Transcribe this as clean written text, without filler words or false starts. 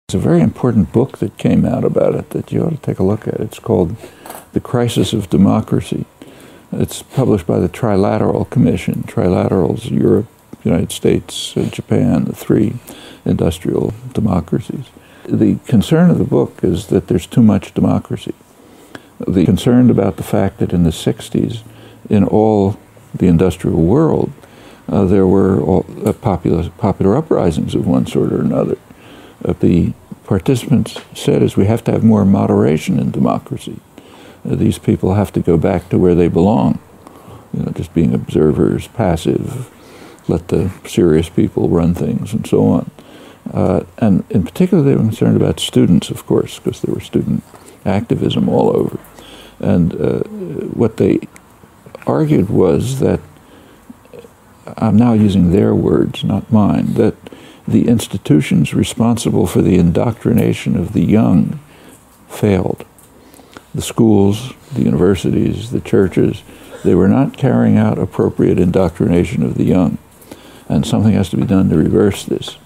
There's a very important book that came out about it that you ought to take a look at. It's called The Crisis of Democracy. It's published by the Trilateral Commission. Trilateral's Europe, United States, Japan, the three industrial democracies. The concern of the book is that there's too much democracy. The concern about the fact that in the 60s, in all the industrial world, there were popular uprisings of one sort or another. The participants said is we have to have more moderation in democracy. These people have to go back to where they belong, just being observers, passive, let the serious people run things and so on. And in particular they were concerned about students, of course, because there was student activism all over. And what they argued was that, I'm now using their words, not mine, that the institutions responsible for the indoctrination of the young failed. The schools, the universities, the churches, they were not carrying out appropriate indoctrination of the young. And something has to be done to reverse this.